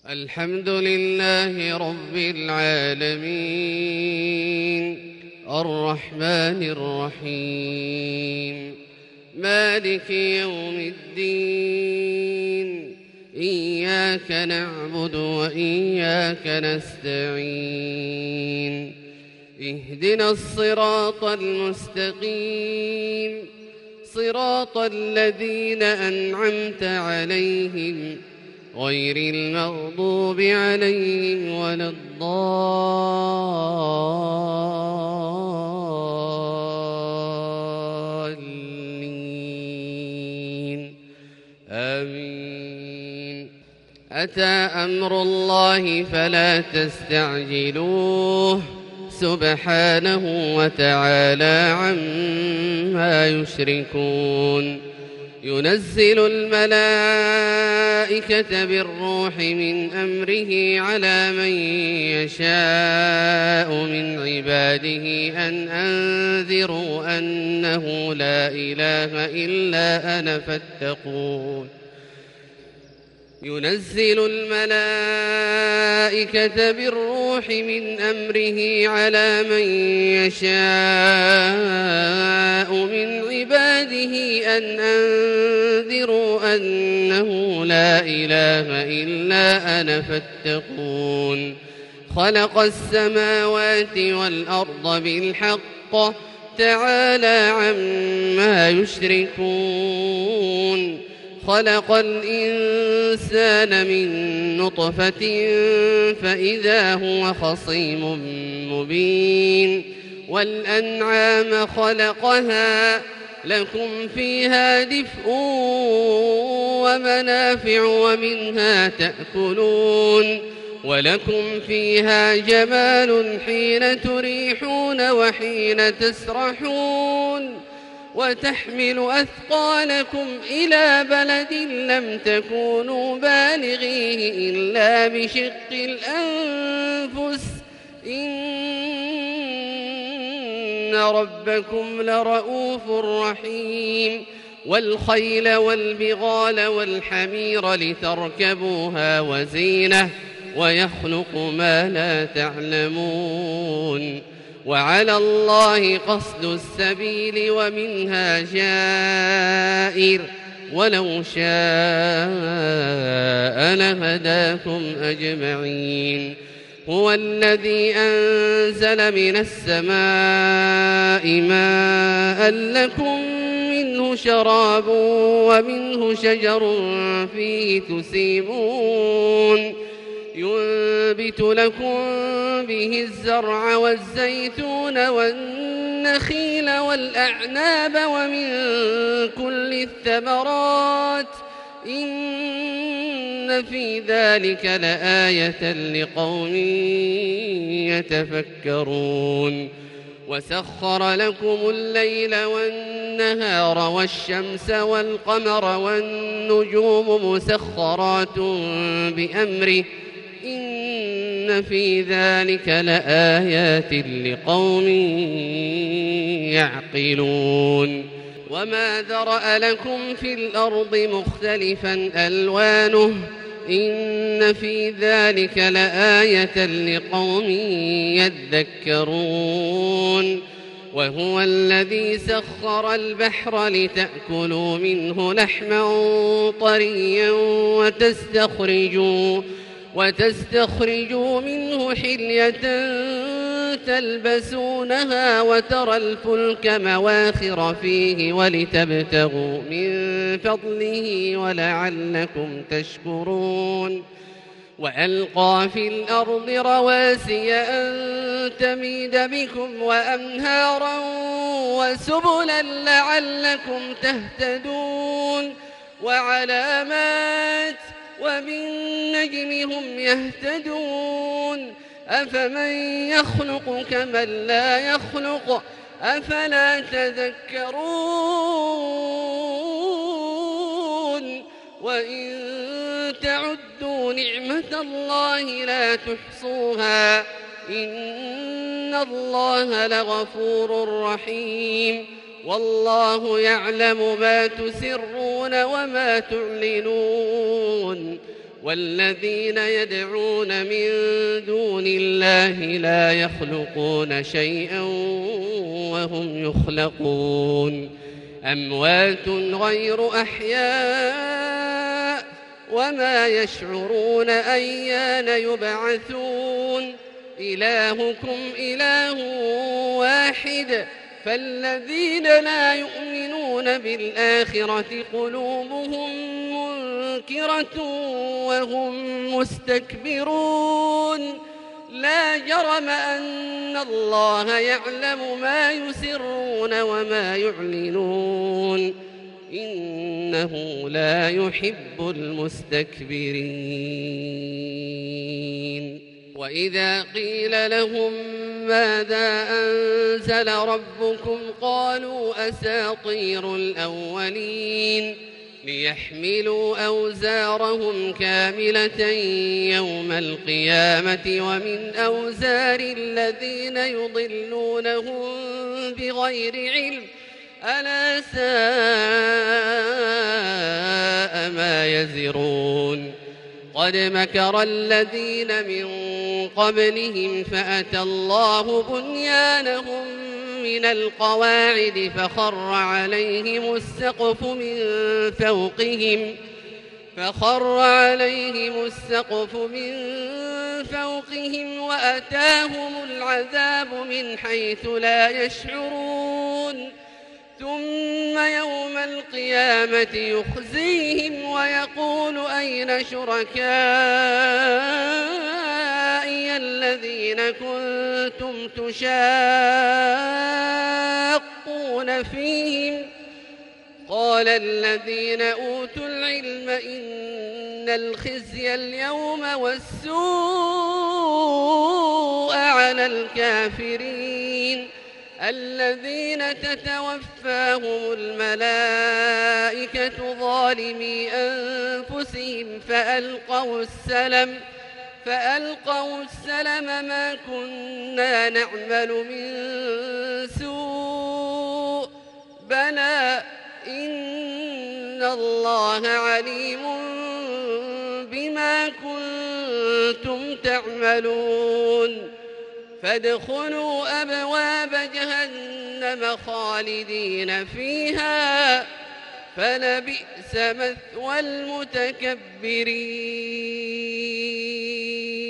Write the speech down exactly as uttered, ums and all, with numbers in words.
الحمد لله رب العالمين الرحمن الرحيم مالك يوم الدين إياك نعبد وإياك نستعين اهدنا الصراط المستقيم صراط الذين أنعمت عليهم غير المغضوب عليهم ولا الضالين آمين. أتى أمر الله فلا تستعجلوه سبحانه وتعالى عما يشركون. ينزل الملائكة بالروح من أمره على من يشاء من عباده أن أنذروا أنه لا إله إلا أنا فاتقون. ينزل الملائكة بالروح من أمره على من يشاء من عباده أن أنذروا أنه لا إله إلا أنا فاتقون. خلق السماوات والأرض بالحق تعالى عما يشركون. خلق الإنسان من نطفة فإذا هو خصيم مبين. والأنعام خلقها لكم فيها دفء ومنافع ومنها تأكلون ولكم فيها جمال حين تريحون وحين تسرحون وتحمل أثقالكم إلى بلد لم تكونوا بالغيه إلا بشق الأنفس إن ربكم لرؤوف رحيم. والخيل والبغال والحمير لتركبوها وزينة ويخلق ما لا تعلمون. وعلى الله قصد السبيل ومنها جائر ولو شاء لهداكم أجمعين. هو الذي أنزل من السماء ماء لكم منه شراب ومنه شجر فيه تسيمون ينبت لكم به الزرع والزيتون والنخيل والأعناب ومن كل الثمرات إن في ذلك لآية لقوم يتفكرون. وسخر لكم الليل والنهار والشمس والقمر والنجوم مسخرات بأمره إن في ذلك لآيات لقوم يعقلون. وما ذرأ لكم في الأرض مختلفا ألوانه إن في ذلك لآية لقوم يذكرون. وهو الذي سخر البحر لتأكلوا منه لحما طريا وتستخرجوا وتستخرجوا منه حلية تلبسونها وترى الفلك مواخر فيه ولتبتغوا من فضله ولعلكم تشكرون. وألقى في الأرض رواسي أن تميد بكم وأنهارا وسبلا لعلكم تهتدون. وعلامات وبالنجم هم يهتدون. أفمن يخلق كمن لا يخلق أفلا تذكرون. وإن تعدوا نعمة الله لا تحصوها إن الله لغفور رحيم. والله يعلم ما تسرون وما تعلنون والذين يدعون من دون الله لا يخلقون شيئا وهم يخلقون أموات غير أحياء وما يشعرون أيان يبعثون إلهكم إله واحد فالذين لا يؤمنون بالآخرة قلوبهم منكرة وهم مستكبرون لا جرم أن الله يعلم ما يسرون وما يعلنون إنه لا يحب المستكبرين وإذا قيل لهم ماذا أنزل ربكم قالوا أساطير الأولين ليحملوا أوزارهم كاملة يوم القيامة ومن أوزار الذين يضلونهم بغير علم ألا ساء ما يزرون قد مكر الذين من قبلهم فأتى الله بنيانهم من القواعد فخر عليهم السقف من فوقهم فخر عليهم السقف من فوقهم وأتاهم العذاب من حيث لا يشعرون ثم يوم القيامة يخزيهم ويقول أين شركائي الذين كنتم تشاقون فيهم قال الذين أوتوا العلم إن الخزي اليوم والسوء على الكافرين الذين تتوفاهم الملائكة ظالمي أنفسهم فألقوا السلم فألقوا السلم ما كنا نعمل من سوء بلى إن الله عليم بما كنتم تعملون فادخلوا أبواب جهنم خالدين فيها فلبئس مثوى المتكبرين.